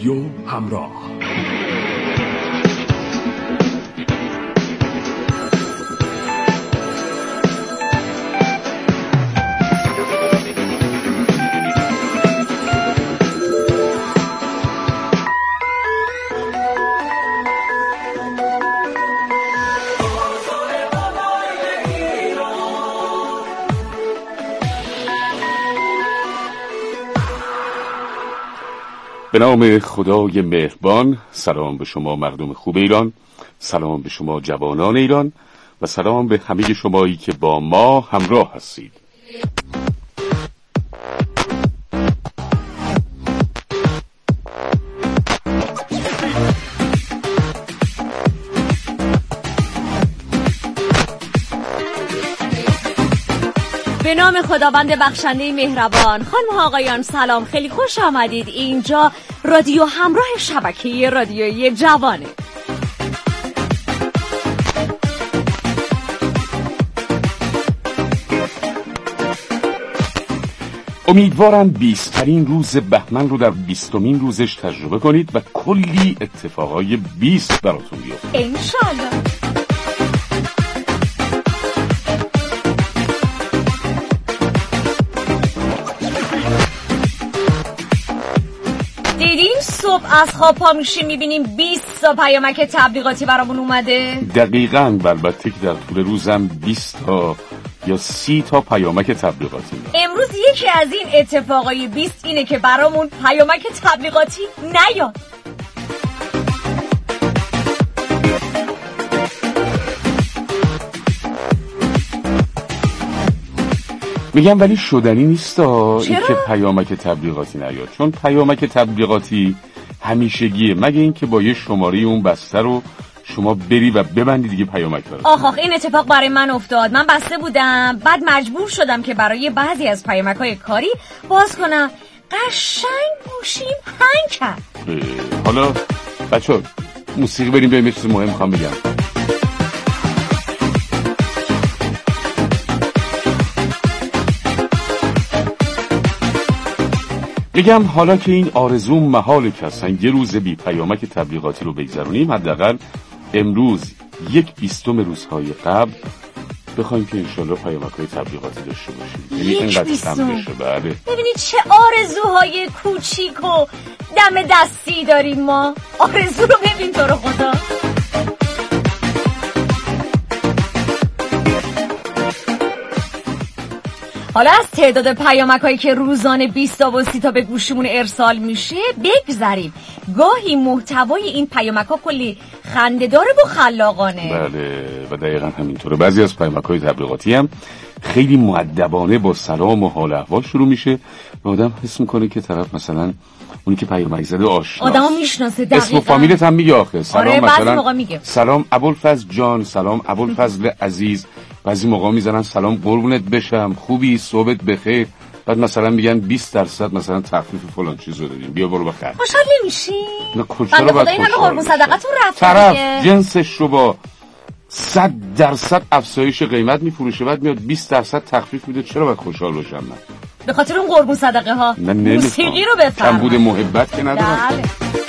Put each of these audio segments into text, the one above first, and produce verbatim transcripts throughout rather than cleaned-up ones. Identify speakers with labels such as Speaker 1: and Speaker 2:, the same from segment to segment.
Speaker 1: رادیو همراه.
Speaker 2: به نام خدای مهربان. سلام به شما مردم خوب ایران، سلام به شما جوانان ایران و سلام به همه شمایی که با ما همراه هستید.
Speaker 3: به نام خداوند بخشنده مهربان. خانم ها آقایان سلام، خیلی خوش آمدید. اینجا رادیو همراه شبکه رادیویی جوانه.
Speaker 2: امیدوارم بیست‌ترین روز بهمن رو در بیستمین روزش تجربه کنید و کلی اتفاقای بیست براتون بیفته
Speaker 3: انشالله. صبح از خواب پا میشیم میبینیم بیست تا پیامک تبلیغاتی برامون اومده.
Speaker 2: دقیقاً. البته که در طول روزم بیست تا یا سی تا پیامک تبلیغاتی میاد.
Speaker 3: امروز یکی از این اتفاقای بیست اینه که برامون پیامک تبلیغاتی نیاد.
Speaker 2: میگم ولی شدنی نیستا این که پیامک تبلیغاتی نیاد، چون پیامک تبلیغاتی همیشگیه، مگه این که با یه شماره اون بسته رو شما بری و ببندی دیگه پیامک داره.
Speaker 3: آخ آخ این اتفاق برای من افتاد. من بسته بودم، بعد مجبور شدم که برای بعضی از پیامک‌های کاری باز کنم. قشنگ گوشیم هنگ کرد.
Speaker 2: حالا بچه‌ها موسیقی بریم بریم یه چیز مهم می‌خوام بگم. بگم حالا که این آرزو محاله که اصلا یه روز بی پیامک تبلیغاتی رو بگذرونیم، حداقل امروز یک بیستم روزهای قبل بخوایم که انشالله پیامک‌های تبلیغاتی داشته باشیم. یعنی اینقدر کم بشه. بله.
Speaker 3: ببینید چه آرزوهای کوچیک و دم دستی داریم ما. آرزو رو ببین تو رو خدا. حالا از تعداد پیامک‌هایی که روزانه بیست تا و سی تا به گوشمون ارسال میشه بگذریم. گاهی محتوای این پیامک‌ها کلی خنده‌دار و خلاقانه.
Speaker 2: بله و دقیقاً همینطوره. بعضی از پیامک‌های تبلیغاتی هم خیلی مؤدبانه با سلام و حال احوال شروع میشه و آدم حس میکنه که طرف مثلا اونی که پیامک زده آشناست،
Speaker 3: آدمو میشناسه. دقیقاً
Speaker 2: اسم و فامیلت هم میگه آخه. سلام.
Speaker 3: آره
Speaker 2: مثلا
Speaker 3: میگه.
Speaker 2: سلام ابوالفضل جان، سلام ابوالفضل عزیز. بعضی موقع میزنن سلام قربونت بشم، خوبی، صحبت بخیر. بعد مثلا میگن بیست درصد مثلا تخفیف فلان چیزو دادیم، بیا برو بخر.
Speaker 3: خوشحال نمیشی؟
Speaker 2: نه کجا رو بعد
Speaker 3: این همه قربون صدقتون رفت.
Speaker 2: طرف جنسش رو با صد درصد افزایش قیمت میفروشه، بعد میاد بیست درصد تخفیف میده. چرا باید خوشحال باشم من؟
Speaker 3: به خاطر اون قربون صدقه ها. موسیقی رو بفرما.
Speaker 2: کمبود محبت که ندارم.
Speaker 3: بله.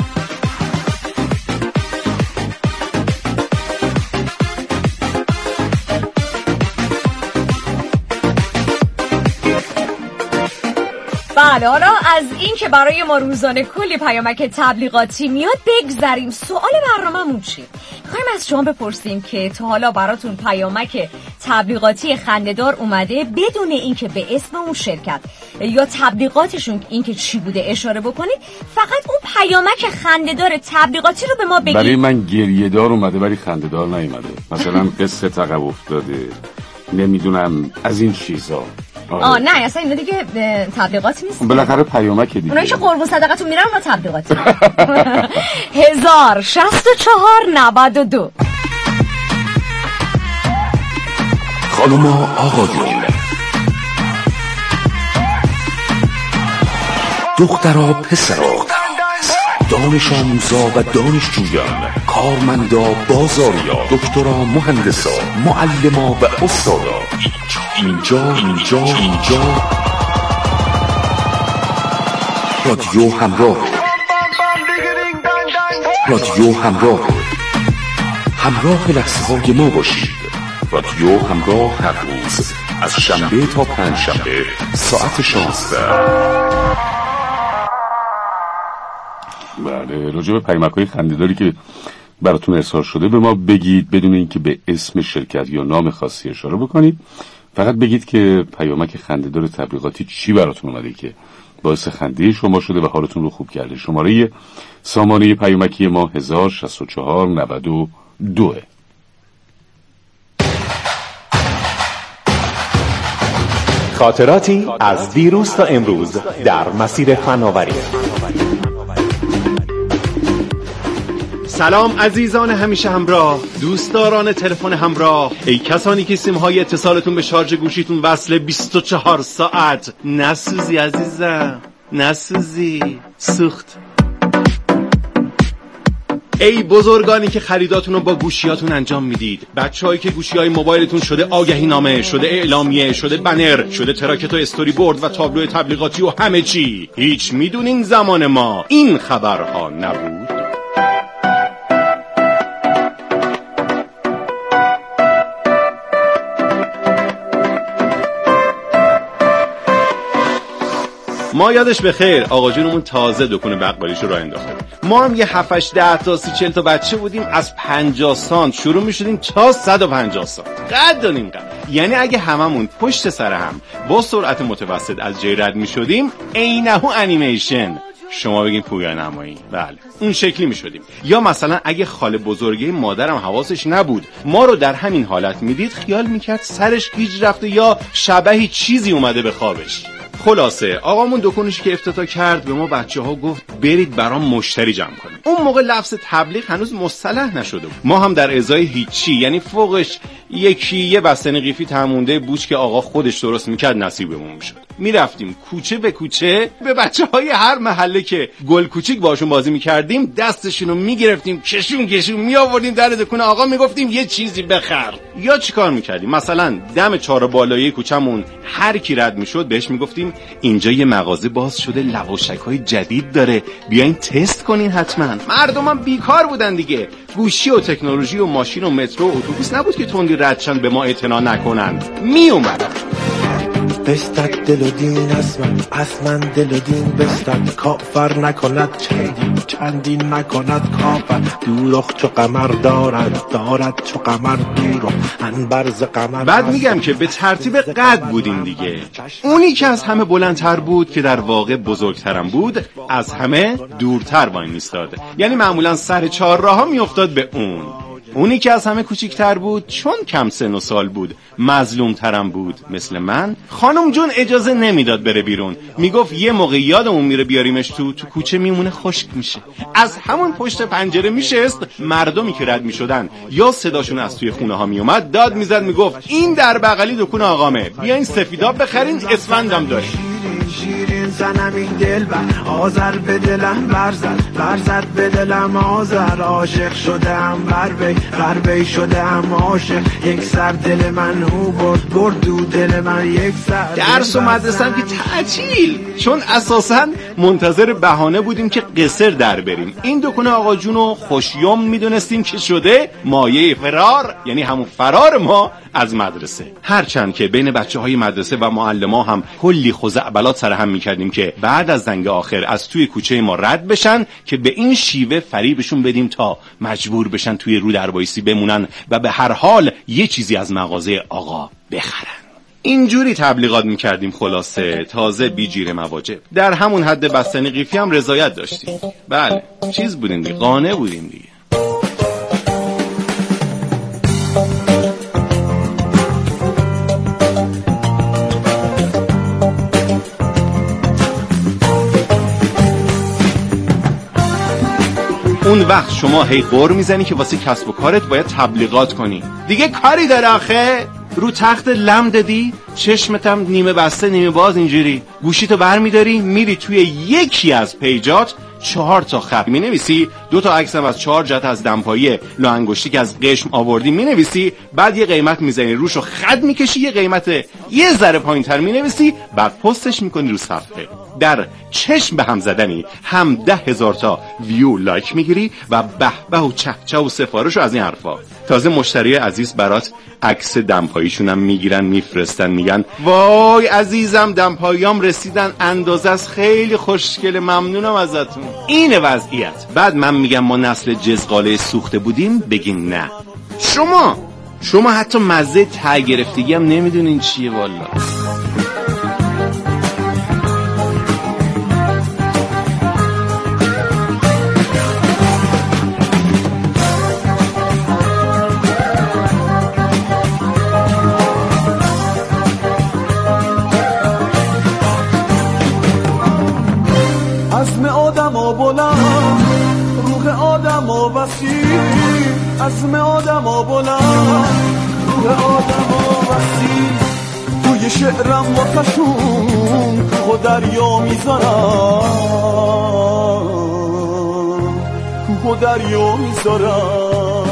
Speaker 3: بله، حالا از این که برای ما روزانه کلی پیامک تبلیغاتی میاد بگذریم. سوال برنامه‌مون چیه؟ می‌خوایم از شما بپرسیم که تا حالا براتون پیامک تبلیغاتی خنده‌دار اومده بدون اینکه به اسم اون شرکت یا تبلیغاتشون اینکه چی بوده اشاره بکنید، فقط اون پیامک خنده‌دار تبلیغاتی رو به ما بگید.
Speaker 2: برای من گریه‌دار اومده ولی خنده‌دار نیومده. مثلا قصه عقب افتاده، نمیدونم از این چیزا.
Speaker 3: آره. آه نه اصلا اینا دیگه تبلیغاتی نیست.
Speaker 2: بالاخره پیامک دیگه.
Speaker 3: اونایی که قربون صدقتون میرن اونا تبلیغاتی. هزار شصت و چهار نود و دو.
Speaker 1: خانوما آقایون، دخترا پسرا، دانش آموزا و دانشجویان، کارمندا بازاریا، دکترا مهندسا، معلما و استادا، اینجا اینجا اینجا رادیو همراه. رادیو همراه، همراه لحظه های ما باشید. رادیو همراه، هر روز از شنبه تا پنج شنبه ساعت شانزده.
Speaker 2: بله، راجع به پیامک‌های خنده‌داری که براتون ارسال شده به ما بگید، بدون اینکه به اسم شرکت یا نام خاصی اشاره بکنید. فقط بگید که پیامک خنده‌دار تبلیغاتی چی براتون اومده که باعث خنده شما شده و حالتون رو خوب کرده. شماره سامانه پیامکی ما هزار و شصت و چهار نود و دو.
Speaker 4: خاطراتی از دیروز تا امروز در مسیر فناوری.
Speaker 5: سلام عزیزان همیشه همراه، دوستداران تلفن همراه، ای کسانی که سیم‌های اتصالتون به شارژ گوشیتون وصله بیست و چهار ساعت. نسوزی عزیزم، نسوزی، سوخت. ای بزرگانی که خریداتون رو با گوشیاتون انجام میدید، بچه‌هایی که گوشی‌های موبایلتون شده آگهی نامه، شده اعلامیه، شده بنر، شده تراکت و استوری بورد و تابلو تبلیغاتی و همه چی. هیچ میدونین زمان ما این خبرها نبود؟ ما یادش بخیر آقا جونمون تازه دکون بقالیشو راه انداخته. ما هم یه هفت هشت ده تا سی چهل تا بچه بودیم، از پنجاه سانت شروع می‌شدیم تا صد و پنجاه سانت. قد داریم قد. یعنی اگه هممون پشت سر هم با سرعت متوسط از جای رد می‌شدیم، عینه‌هو انیمیشن. شما بگین پویا نمایی. بله، اون شکلی می‌شدیم. یا مثلا اگه خاله بزرگه مادرم حواسش نبود، ما رو در همین حالت میدید، خیال می‌کرد سرش گیج رفته یا شبحی چیزی اومده به خوابش. خلاصه آقامون دکونش که افتتاح کرد به ما بچه ها گفت برید برام مشتری جمع کنید. اون موقع لفظ تبلیغ هنوز مصطلح نشده بود. ما هم در ازای هیچی، یعنی فوقش یکی یه بستنی قیفی تمونده بوچ که آقا خودش درست میکرد نصیبمون میشد. میرفتیم کوچه به کوچه به بچه های هر محله که گل کوچیک باشون بازی میکردیم دستشون رو میگرفتیم، کشون کشون میآوردیم در دکون آقا، میگفتیم یه چیزی بخر. یا چیکار میکردیم؟ مثلا دم چهار بالایی کوچمون هر کی رد میشد بهش میگفتیم اینجا یه مغازه باز شده، لواشک‌های جدید داره، بیاین تست کنین حتما. مردمم بیکار بودن دیگه، گوشی و تکنولوژی و ماشین و مترو و اتوبوس نبود که تندی ردشن به ما اعتنا نکنن. می اومدن
Speaker 6: بستد دل و دین از من، از من دل و دین بستد، کافر نکند چندین چندین نکند کافر. دوراخ چو قمر دارد دارد چو قمر دوراخ انبرز قمر.
Speaker 5: بعد میگم که به ترتیب قد بودیم دیگه. اونی که از همه بلندتر بود که در واقع بزرگترم بود، از همه دورتر وای میستاد، یعنی معمولا سر چهار راه میافتاد به اون. اونی که از همه کوچیکتر بود چون کم سن و سال بود، مظلوم ترم بود مثل من، خانم جون اجازه نمیداد بره بیرون، میگفت یه موقع یادمون میره بیاریمش تو تو کوچه میمونه خشک میشه. از همون پشت پنجره میشست، مردمی که رد میشدن یا صداشون از توی خونه ها میومد داد میزد میگفت این در بغلی دکون آقامه، بیاین سفیداب بخرین، اسفندم داریم.
Speaker 6: شیرین زنم این دل بر آذر به دلم برزد برزد به دلم آذر. عاشق شدم غربی غربی شدم عاشق، یک سر دل من او برد برد دو دل من یک سر.
Speaker 5: درس و مدرسه که تعطیل، چون اساساً منتظر بهانه بودیم که قصر در بریم. این دکون آقا جونو خوشیوم میدونستیم که شده مایه فرار، یعنی همون فرار ما از مدرسه. هرچند که بین بچه‌های مدرسه و معلم‌ها هم کلی خزعبلات سر هم می‌کردیم که بعد از زنگ آخر از توی کوچه ما رد بشن که به این شیوه فریبشون بدیم تا مجبور بشن توی رو در وایسی بمونن و به هر حال یه چیزی از مغازه آقا بخرن. اینجوری تبلیغات می‌کردیم. خلاصه تازه بی جیر مواجب. در همون حد بستنی قیفی هم رضایت داشتیم. بله، چیز بودیم دیگه، قانع بودیم دیگه. اون وقت شما هی قور میزنی که واسه کسب و کارت باید تبلیغات کنی. دیگه کاری داره آخه؟ رو تخت لم دادی، چشمتم نیمه بسته نیمه باز، اینجوری گوشیتو برمیداری میری توی یکی از پیجات چهار تا خط مینویسی، دو تا عکس هم از چهار جهت از دمپایی لا انگشتی که از قشم آوردی مینویسی، بعد یه قیمت میزنی روشو خط میکشی، یه قیمت یه ذره پایینتر مینویسی، بعد پستش میکنی رو صفحه. در چشم به هم زدنی هم ده هزار تا ویو لایک میگیری و به به و چه چه و سفارش و از این حرفا. تازه مشتری عزیز برات عکس دمپاییشون هم میگیرن میفرستن، میگن وای عزیزم دمپاییام رسیدن اندازه است، خیلی خوشگله، ممنونم ازتون. این وضعیت. بعد من میگم ما نسل جزغاله سوخته بودیم، بگین نه. شما شما حتی مزه ته گرفتگی هم نمیدونین چیه والا.
Speaker 6: عزم آدم ها بلند، روح آدم ها وسیع، عزم آدم ها بلند، روح آدم ها وسیع. توی شعرم واسشون کوه و دریا میذارم، کوه و دریا میذارم.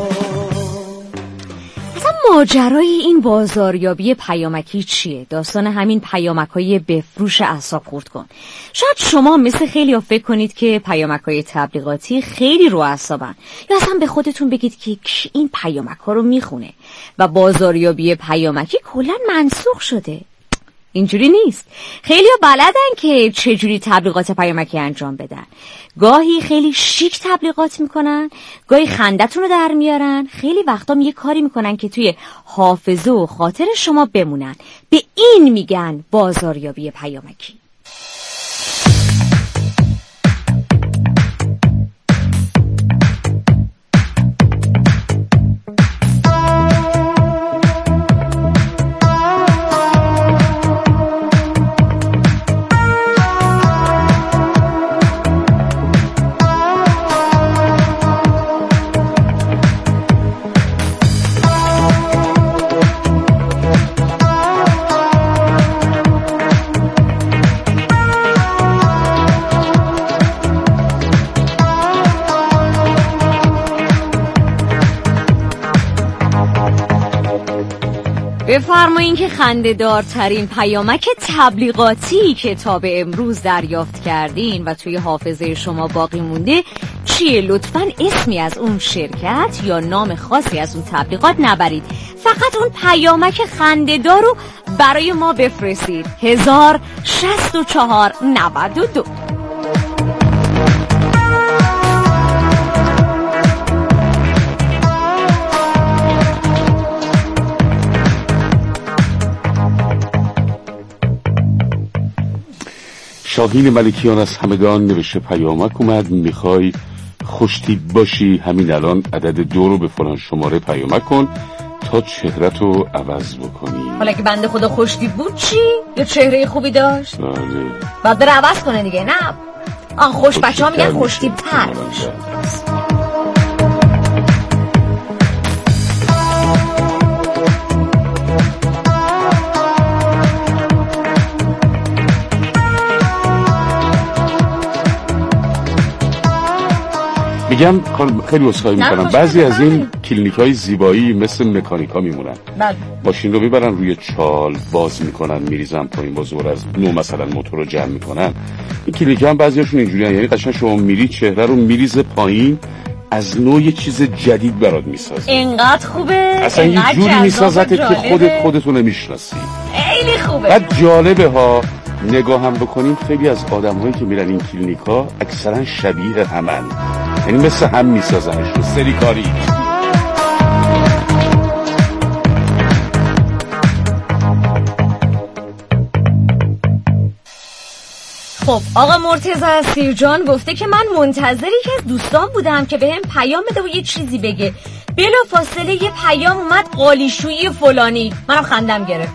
Speaker 3: ماجرای این بازاریابی پیامکی چیه؟ داستان همین پیامک‌های بفروش اعصاب خورد کن. شاید شما مثل خیلی ها فکر کنید که پیامک‌های تبلیغاتی خیلی رو اعصابن، یا اصلا به خودتون بگید که کی این پیامک‌ها رو میخونه و بازاریابی پیامکی کلاً منسوخ شده. اینجوری نیست. خیلی ها بلدن که چجوری تبلیغات پیامکی انجام بدن. گاهی خیلی شیک تبلیغات میکنن، گاهی خندتون رو در میارن، خیلی وقتا یه کاری میکنن که توی حافظه و خاطر شما بمونن. به این میگن بازاریابی پیامکی. بفرمایین که خنده‌دارترین پیامک تبلیغاتی که تا به امروز دریافت کردین و توی حافظه شما باقی مونده چیه؟ لطفاً اسمی از اون شرکت یا نام خاصی از اون تبلیغات نبرید، فقط اون پیامک خنده‌دار رو برای ما بفرستید. هزار شصت و چهار نود و دو.
Speaker 2: شاهین ملکیان از همدان نوشته پیامک اومد، میخوای خوشتیپ باشی همین الان عدد دو رو به فلان شماره پیامک کن تا چهره‌تو عوض بکنی.
Speaker 3: حالا که بنده خدا خوشتیپ بود چی؟ یا چهره خوبی داشت؟
Speaker 2: بله.
Speaker 3: بعد بره عوض کنه دیگه. نه آن خوش بچه ها میگن خوشتیپ تر باشه.
Speaker 2: میگم خیلی عذرخواهی میکنم، بعضی از این کلینیک‌های زیبایی مثل مکانیکا میمونن.
Speaker 3: بله.
Speaker 2: ماشین رو میبرن روی چال، باز میکنن، میریزن پایین، با زور از نو مثلا موتور رو جمع میکنن. این کلینیک‌ها هم بعضیاشون اینجوریه، یعنی قشنگ شما میری چهره رو میریزه پایین، از نوع یه چیز جدید برات میسازه.
Speaker 3: اینقدر خوبه،
Speaker 2: اصلا یه جوری میسازه که خودت خودتو نمیشناسی.
Speaker 3: خیلی خوبه.
Speaker 2: بعد جالبه ها، نگاه هم بکنیم خیلی از آدم‌هایی که میرن این کلینیک‌ها اکثرا شبیه همن، یعنی مثل هم میسازنشون سری کاری.
Speaker 3: خب آقا مرتضی سیرجان گفته که من منتظر یکی از دوستان بودم که بهم پیام بده و یه چیزی بگه، بلا فاصله یه پیام اومد قالیشویی فلانی، منم خندم گرفت.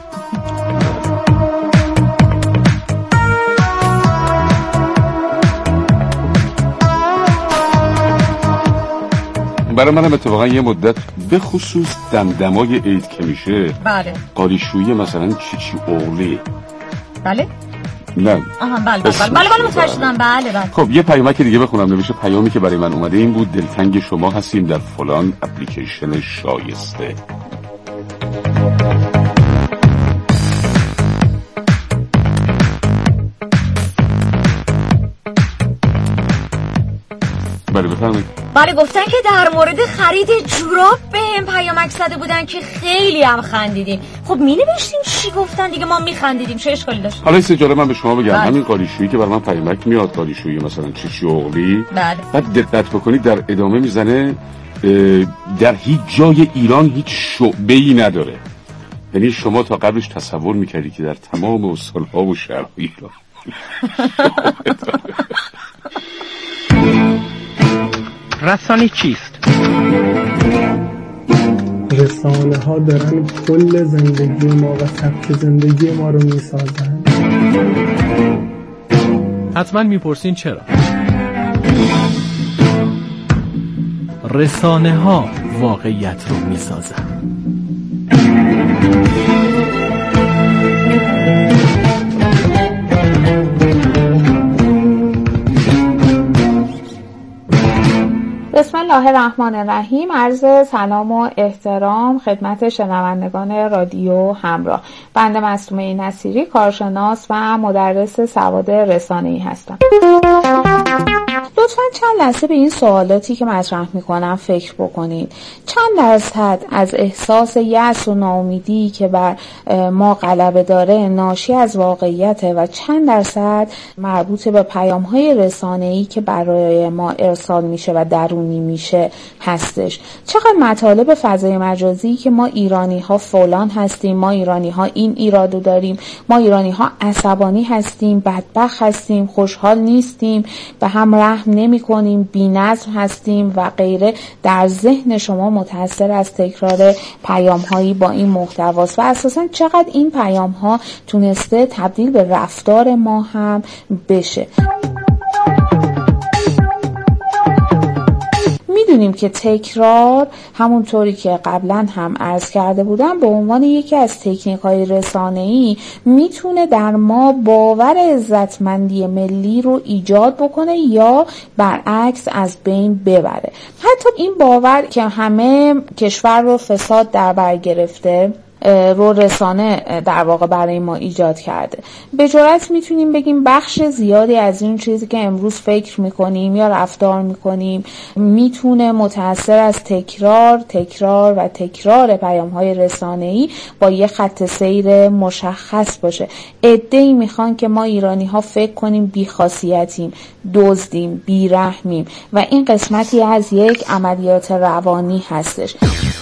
Speaker 2: برای منم اتفاقا یه مدت به خصوص دمدمای عید که میشه،
Speaker 3: بله،
Speaker 2: قالیشویی مثلا چی چی اولی،
Speaker 3: بله،
Speaker 2: نه
Speaker 3: آها بله بله بله بله متوجه شدم. بله بله.
Speaker 2: خب یه پیامک دیگه بخونم. نوشته پیامی که برای من اومده این بود: دلتنگ شما هستیم در فلان اپلیکیشن شایسته. بله بفرمایید.
Speaker 3: بله گفتن که در مورد خرید جوراب به هم پیامک زده بودن که خیلی هم خندیدیم. خب می نوشتیم چی گفتن دیگه، ما می خندیدیم، چه اشکالی داشت؟
Speaker 2: حالا این جالب من به شما بگم،
Speaker 3: بله.
Speaker 2: همین قالیشویی که برای من پیامک میاد، قالیشویی مثلا چه شغلی،
Speaker 3: بله.
Speaker 2: بعد دقت بکنید در ادامه میزنه در هیچ جای ایران هیچ شعبه‌ای نداره. یعنی شما تا قبلش تصور میکردی که در تمام استان‌ها و شهرهای ایران
Speaker 7: رسانه چیست؟
Speaker 8: رسانه ها دارن کل زندگی ما و سبک زندگی ما رو میسازن.
Speaker 7: حتما میپرسین چرا؟ رسانه ها واقعیت رو میسازن.
Speaker 9: بسم الله الرحمن الرحیم. عرض سلام و احترام خدمت شنوندگان رادیو همراه. بنده مصطومه نصیری، کارشناس و مدرس سواد رسانه‌ای هستم. لطفاً چند لحظه به این سوالاتی که مطرح میکنم فکر بکنید. چند درصد از احساس یأس و ناامیدی که بر ما غلبه داره ناشی از واقعیته و چند درصد مربوط به پیام‌های رسانه‌ای که برای ما ارسال میشه و درونی میشه هستش؟ چقدر مطالب فضای مجازی که ما ایرانی‌ها فلان هستیم، ما ایرانی‌ها این ایرادو داریم، ما ایرانی‌ها عصبانی هستیم، بدبخت هستیم، خوشحال نیستیم، به هم رحم نمی کنیم، بی نظم هستیم و غیره، در ذهن شما متأثر از تکرار پیام هایی با این محتواست و اساساً چقدر این پیام ها تونسته تبدیل به رفتار ما هم بشه. میدونیم که تکرار همونطوری که قبلا هم عرض کرده بودم به عنوان یکی از تکنیک‌های رسانه‌ای میتونه در ما باور عزتمندی ملی رو ایجاد بکنه یا برعکس از بین ببره. حتی این باور که همه کشور رو فساد در بر گرفته رو رسانه در واقع برای ما ایجاد کرده. به جرات میتونیم بگیم بخش زیادی از این چیزی که امروز فکر میکنیم یا رفتار میکنیم میتونه متأثر از تکرار تکرار و تکرار پیام‌های رسانه‌ای با یه خط سیر مشخص باشه. عده‌ای میخوان که ما ایرانی‌ها فکر کنیم بی‌خاصیتیم، دزدیم، بی‌رحمیم و این قسمتی از یک عملیات روانی هستش.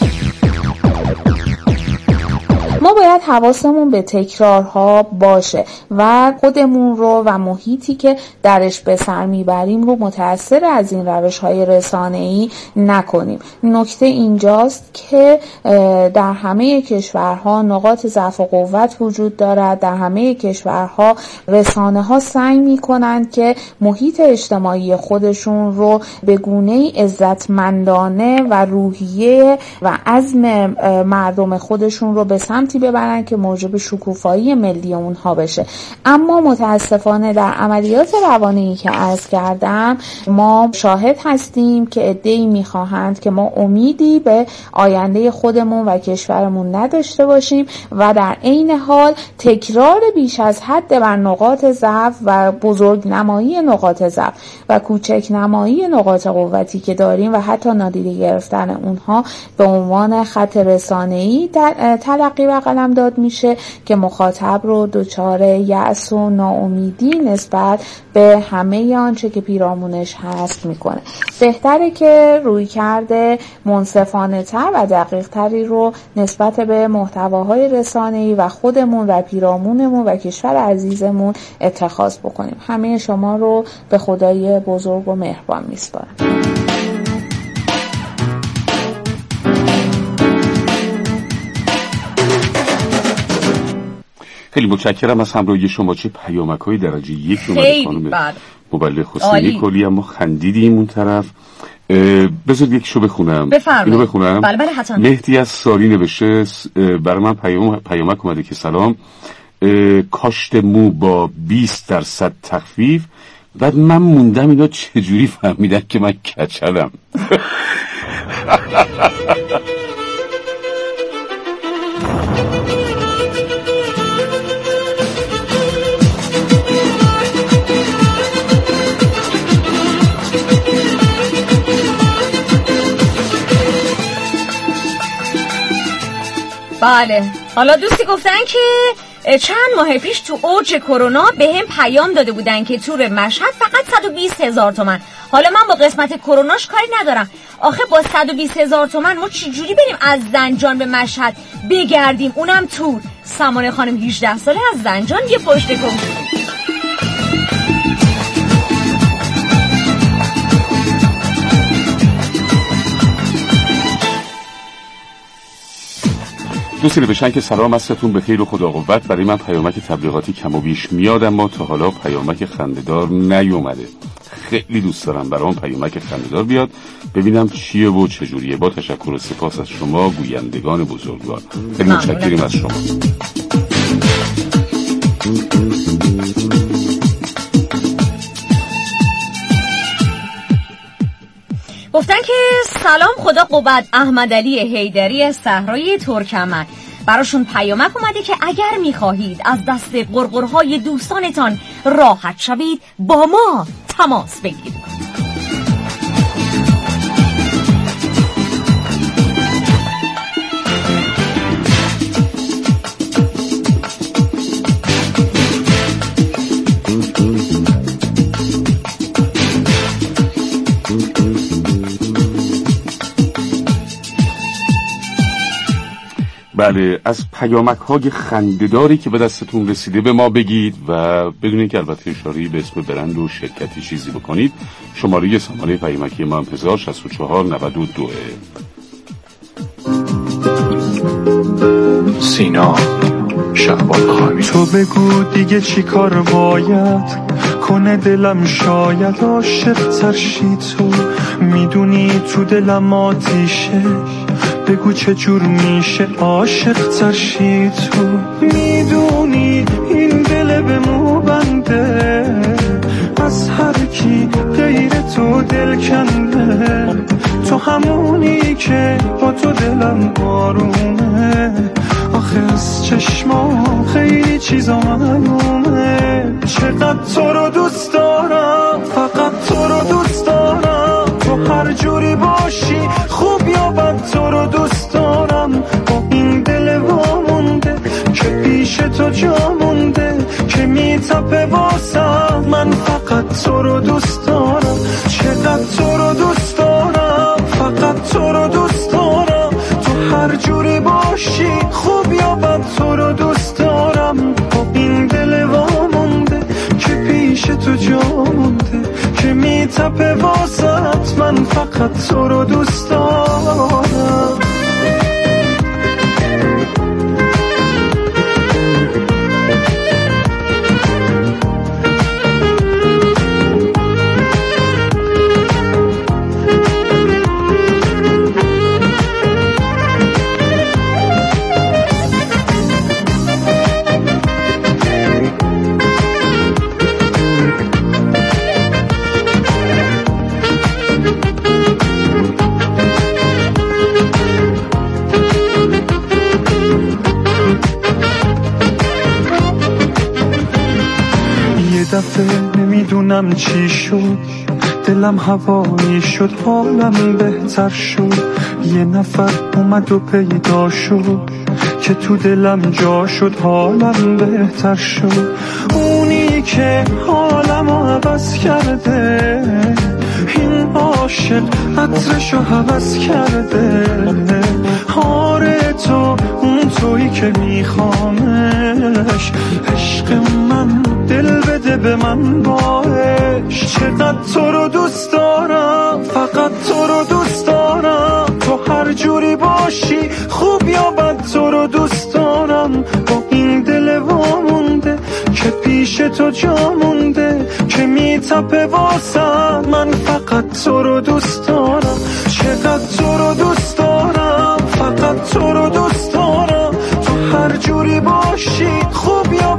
Speaker 9: ما باید حواسمون به تکرارها باشه و خودمون رو و محیطی که درش به سر میبریم رو متأثر از این روش‌های رسانه‌ای نکنیم. نکته اینجاست که در همه کشورها نقاط ضعف و قوت وجود دارد. در همه کشورها رسانه‌ها سعی میکنند که محیط اجتماعی خودشون رو به گونه‌ای عزتمندانه و روحیه و عزم مردم خودشون رو به سمتی ببرن که موجب شکوفایی ملی اونها بشه. اما متاسفانه در عملیات روانی که عرض کردم ما شاهد هستیم که عده‌ای میخواهند که ما امیدی به آینده خودمون و کشورمون نداشته باشیم و در عین حال تکرار بیش از حد بر نقاط ضعف و بزرگ نمایی نقاط ضعف و کوچک نمایی نقاط قوتی که داریم و حتی نادیده گرفتن اونها به عنوان خط رسانه‌ای تلقی و قلمداد میشه که مخاطب رو دچار یأس و ناامیدی نسبت به همه آنچه که پیرامونش هست میکنه. بهتره که روی کرده منصفانه تر و دقیق تری رو نسبت به محتواهای رسانه‌ای و خودمون و پیرامونمون و کشور عزیزمون اتخاذ بکنیم. همه شما رو به خدای بزرگ و مهربان میسپارم.
Speaker 2: خیلی متشکرم از همراهی شما. چه پیامک‌های درجه یک اومده خانم مبلغ حسینی کلی. اما خندیدیم اون طرف. بذار یک شو بخونم.
Speaker 3: بفرمایید.
Speaker 2: اینو بخونم.
Speaker 3: بله بله حتما.
Speaker 2: مهدی از ساری نوشته برای من پیام پیامک اومده که سلام، کاشت مو با بیست درصد تخفیف. بعد من موندم اینا چجوری فهمیدن که من کچلم.
Speaker 3: بله، حالا دوستی گفتن که چند ماه پیش تو اوج کرونا به هم پیام داده بودن که تور مشهد فقط صد و بیست هزار تومن. حالا من با قسمت کروناش کاری ندارم، آخه با صد و بیست هزار تومن ما چی جوری بریم از زنجان به مشهد بگردیم، اونم تور؟ سمانه خانم هجده ساله از زنجان یه پشت کن.
Speaker 2: دوستی نوشتن که سلام، عصرتون بخیر و خدا قوت. برای من پیامک تبلیغاتی کم و بیش میاد، اما تا حالا پیامک خنده‌دار نیومده. خیلی دوست دارم برام پیامک خنده‌دار بیاد، ببینم چیه و چجوریه. با تشکر و سپاس از شما گویندگان بزرگوار. خیلی متشکریم از شما.
Speaker 3: گفتن که سلام، خدا قوت. احمدعلی حیدری از صحرای ترکمن، براشون پیامک اومده که اگر میخواهید از دست قرقرهای دوستانتان راحت شوید با ما تماس بگیرید.
Speaker 2: بله، از پیامک های خنده‌داری که به دستتون رسیده به ما بگید و بدون اینکه البته اشاره‌ای به اسم برند و شرکتی چیزی بکنید. شماره سامانه پیامکی ما هم هزار و شصت و چهار نود و دو.
Speaker 10: سینا شهبان خانی. تو بگو دیگه چی کار باید کنه دلم، شاید عاشق ترشی. تو میدونی تو دلم آتیشه، بگو چه جور میشه عاشق ترشی. تو میدونی این دل به مو بنده، از هر کی غیر تو دل کنده. تو همونی که با تو دلم آرومه، آخه از چشما خیلی چیزا معلومه. چقدر تو رو دوست دارم، فقط تو رو دوست دارم. تو هر جوری باشی خوب یا بد، تو رو دوست دارم. با این دل وامونده که پیش تو جا مونده، که میتپه واسم. من فقط تو رو دوست دارم، چقدر تو رو دوست دارم، فقط تو رو دوست دارم. تو هر جوری باشی خوب یا بد، تو رو دوست دارم. با این دل وامونده که پیش تو جا مونده، که میتپه واسط. من فقط تو رو دوست دارم. دفعه نمیدونم چی شد، دلم هوایی شد، حالم بهتر شد. یه نفر اومد و پیدا شد که تو دلم جا شد، حالم بهتر شد. اونی که حالم عوض کرده، این عاشق عطرشو حوض کرده. آره تو اون تویی که میخوامش، عشق من دل بده به من باش. چقدر تو رو دوست دارم، فقط تو رو دوست دارم. تو هر جوری باشی خوب یا بد، تو رو دوست دارم. با این دل وامونده که پیش تو جا مونده، که میتپه واسم. من فقط تو رو دوست دارم، چقدر تو رو دوست دارم، فقط تو رو دوست دارم. تو هر جوری باشی خوب یا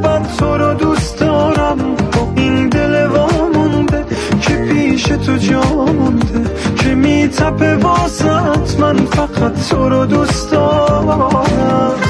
Speaker 10: من فقط تو رو دوست دارم.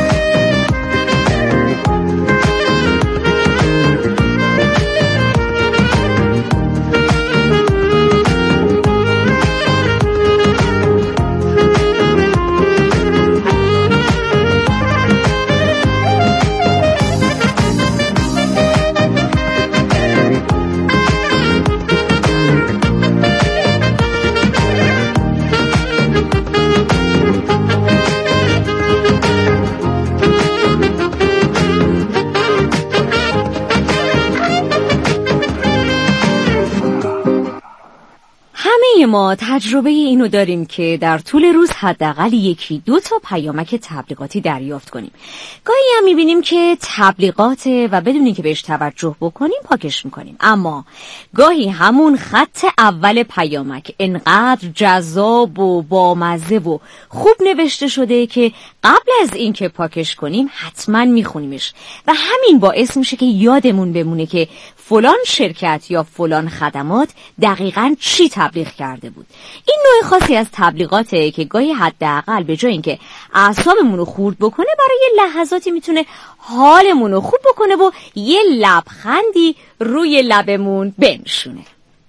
Speaker 3: ما تجربه اینو داریم که در طول روز حداقل یکی دو تا پیامک تبلیغاتی دریافت کنیم. گاهی هم میبینیم که تبلیغات و بدون اینکه بهش توجه بکنیم پاکش میکنیم، اما گاهی همون خط اول پیامک انقدر جذاب و بامزه و خوب نوشته شده که قبل از اینکه پاکش کنیم حتما میخونیمش و همین باعث میشه که یادمون بمونه که فلان شرکت یا فلان خدمات دقیقاً چی تبلیغ کرده بود. این نوع خاصی از تبلیغاته که گاهی حداقل به جای اینکه اعصابمون رو خورد بکنه برای لحظاتی میتونه حالمون رو خوب بکنه و یه لبخندی روی لبمون بنشونه.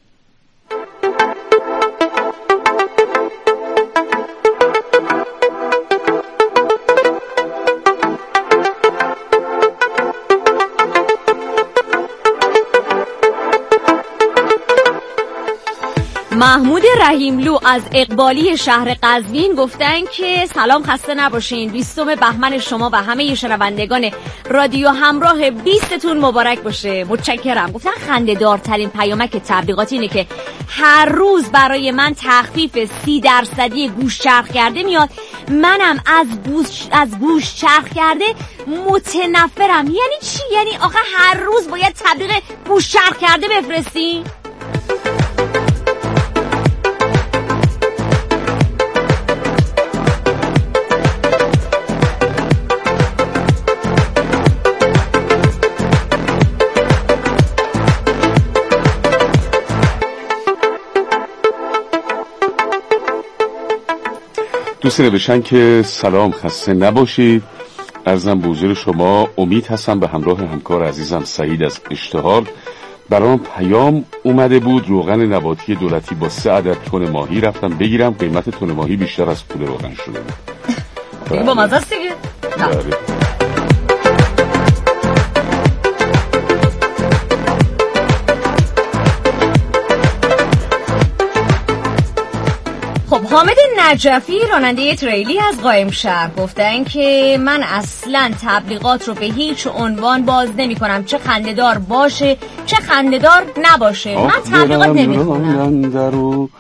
Speaker 3: محمود رحیملو از اقبالی شهر قزوین گفتن که سلام، خسته نباشین، بیستم بهمن شما و همه شنوندگان رادیو همراه بیستتون مبارک باشه. متشکرم. گفتن خنده‌دارترین پیامک تبلیغاتی اینه که هر روز برای من تخفیف سی درصدی گوش چرخ کرده میاد، منم از گوش از گوش چرخ کرده متنفرم. یعنی چی؟ یعنی آخه هر روز باید تبلیغ گوش چرخ کرده بفرستی؟
Speaker 2: دوست نوشتن که سلام، خسته نباشید. عرضم به حضور شما امید هستم به همراه همکار عزیزم سعید از اشتهار. برام پیام اومده بود روغن نباتی دولتی با سه عدد تن ماهی رفتم بگیرم، قیمت تن ماهی بیشتر از پول روغن شده بود.
Speaker 3: این با مزه است دیگه. خب حامد نجفی راننده تریلی از قائم شهر گفتن که من اصلا تبلیغات رو به هیچ عنوان باز نمی کنم، چه خنده‌دار باشه چه خنده‌دار نباشه، من تبلیغات نمی کنم.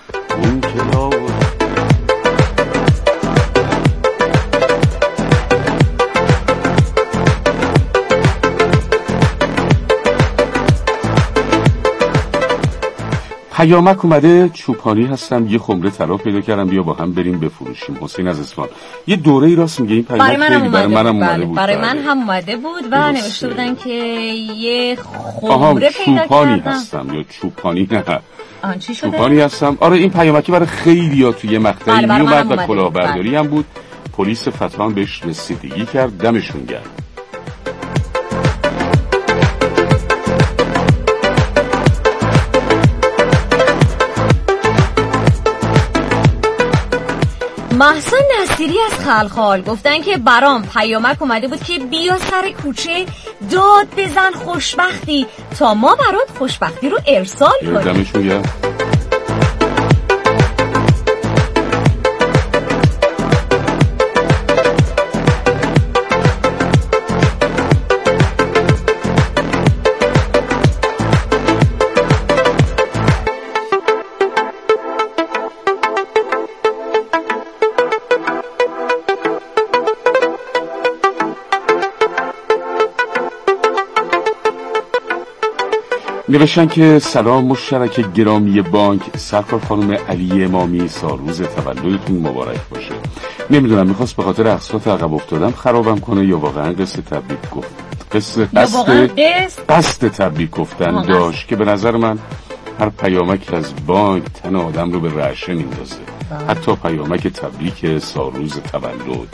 Speaker 2: پیامک اومده چوپانی هستم، یه خمره طلا پیدا کردم، بیا با هم بریم بفروشیم. حسین از اصفهان. یه دوره ای راست میگه این پیامک
Speaker 3: برای منم
Speaker 2: برای منم اومده
Speaker 3: بله.
Speaker 2: بود.
Speaker 3: برای من هم اومده بود و نوشته بودن که یه خمره پیدا
Speaker 2: چوپانی
Speaker 3: کردم.
Speaker 2: هستم یا چوپانی نه
Speaker 3: آن چی شده؟
Speaker 2: چوپانی هستم. آره این پیامکی برای خیلی‌ها توی مقطعی
Speaker 3: بله
Speaker 2: میومد و کلاهبرداری هم بود. پلیس فتحان بهش رسیدگی کرد، دمشون گرم.
Speaker 3: محسن نصیری از خلخال گفتن که برام پیامک اومده بود که بیا سر کوچه داد بزن خوشبختی تا ما برات خوشبختی رو ارسال کنیم.
Speaker 2: دمشون گرم. نوشتن که سلام مشترک گرامی بانک، سرکار خانم علی امامی، سالروز تولدتون مبارک باشه. نمیدونم میخواست به خاطر اقساط عقب افتادم خرابم کنه یا واقعا قصد تبریک گفت قصد قصد قصد تبریک گفتن داشت که به نظر من هر پیامک از بانک تن آدم رو به رعشه میندازه. حتی پیامک تبریک سالروز تولد.